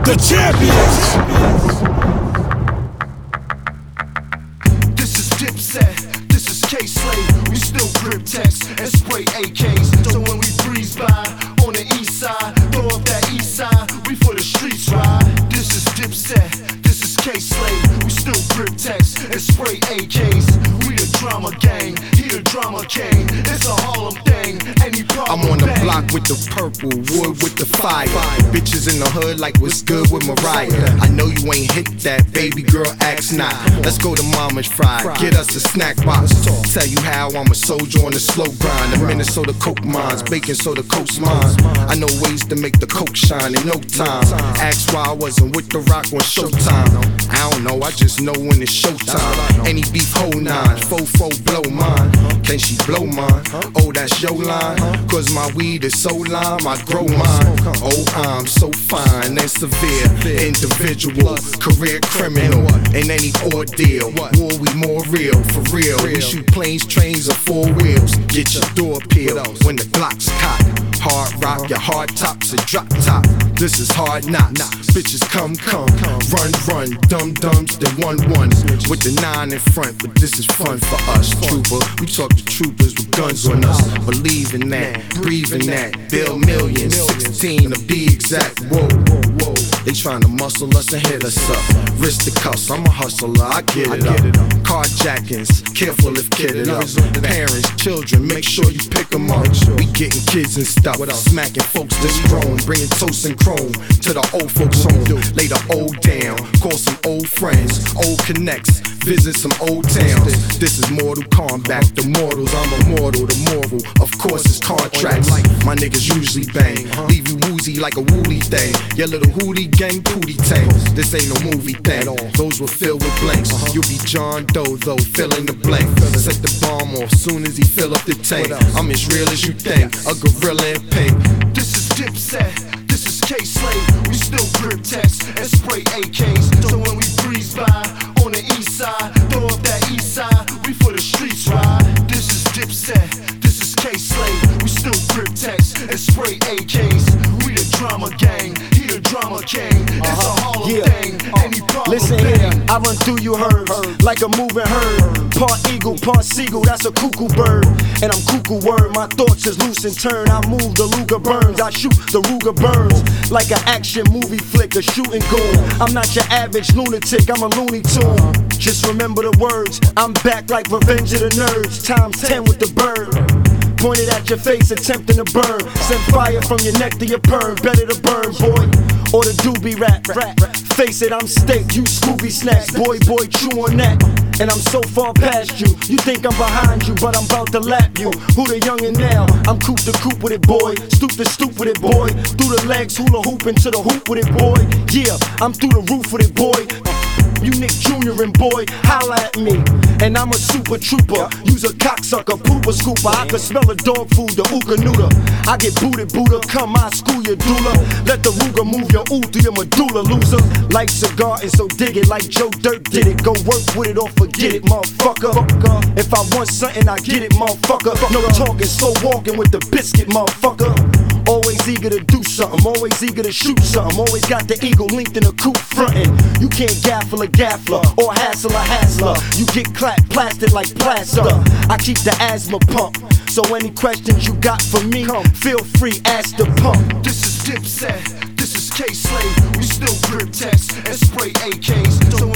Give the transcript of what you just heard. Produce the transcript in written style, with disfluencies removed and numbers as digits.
The champions. This is Dipset, this is K-Slade. We still grip text and spray AKs. So when we breeze by on the east side, throw up that east side, we for the streets ride. This is Dipset, this is K-Slade. We still grip text and spray AKs. We the drama gang, he the drama king. It's a Harlem thing, any problem I'm on the bang. block with the purple, wood with the fire. Bitches in the hood like what's good with Mariah. I know you ain't hit that, baby girl, ask not. Let's go to Mama's Fried, get us a snack box. Tell you how I'm a soldier on the slow grind. The Minnesota coke mines, baking soda coast mines. I know ways to make the coke shine in no time. Ask why I wasn't with the rock on Showtime. I don't know, I just know when it's showtime. Any beef, whole nine, fofo blow mine. Can she blow mine? Oh, that's your line. Cause my weed is so lime, I grow mine. Oh, I'm so fine and severe. Individual, career criminal. In any ordeal, war we more real, for real. We shoot planes, trains, or four wheels. Get your door peeled when the Glock's cocked. Hard rock, your hard tops a drop top. This is hard knocks. Bitches come, run, dum-dums, then 1-1 with the 9 in front. But this is fun for us, trooper. We talk to troopers with guns on us. Believe in that, breathe in that. Bill millions, 16 to be exact. Whoa. They tryna muscle us and hit us up. Wrist the cuffs, I'm a hustler, I get it up. Carjackings, careful if kidded up. Parents, children, make sure you pick them up. We getting kids and stuff, smacking folks that's grown. Bringing toast and chrome to the old folks home. Lay the old down, call some old friends, old connects, visit some old towns. This is Mortal Kombat, the mortals, I'm immortal. The moral, of course, is contracts. My niggas usually bang, leave you woozy like a woolly thing. Your little hootie gang pootie tangs. This ain't no movie thing, those were filled with blanks. You'll be John Doe though, fill in the blank. Set the bomb off soon as he fill up the tank. I'm as real as you think, a gorilla in pink. This is Dipset, this is K-Slade. We still grip text and spray AKs. So when we breeze by on the east side, throw up that east side, we for the streets ride. This is Dipset, this is K-Slade. We still grip text and spray AKs. We the drama gang, he the drama king. It's a Harlem thing, any problem Listen here, I run through you herds like a moving herd. Part eagle, part seagull, that's a cuckoo bird. And I'm cuckoo word, my thoughts is loose and turn. I move, the Luger burns, I shoot, the Ruger burns. Like an action movie flick, a shooting goal. I'm not your average lunatic, I'm a Looney Tune. Just remember the words, I'm back like Revenge of the Nerds. Times 10 with the bird. Pointed at your face, attempting to burn. Send fire from your neck to your perm. Better to burn, boy, or the doobie rap. Face it, I'm steak, you Scooby snacks. Boy, chew on that. And I'm so far past you. You think I'm behind you, but I'm about to lap you. Who the youngin' now? I'm coop to coop with it, boy. Stoop to stoop with it, boy. Through the legs, hula hoop into the hoop with it, boy. Yeah, I'm through the roof with it, boy. You Nick Jr. and boy, holla at me. And I'm a super trooper, use a cocksucker, pooper scooper. I can smell the dog food, the ooka-nooter. I get booted, Buddha, come I school your doula. Let the Ruger move your ooh through your medulla, loser. Like cigar and so dig it like Joe Dirt did it. Go work with it or forget it, motherfucker. If I want something, I get it, motherfucker. No talking, slow walking with the biscuit, motherfucker. Always eager to do something, always eager to shoot something. Always got the eagle linked in a coupe frontin'. You can't gaffle a gaffler or hassle a hassler. You get clapped, plastic like plaster. I keep the asthma pump, so any questions you got for me, feel free, ask the pump. This is Dipset, this is K-Slade. We still grip text and spray AKs. So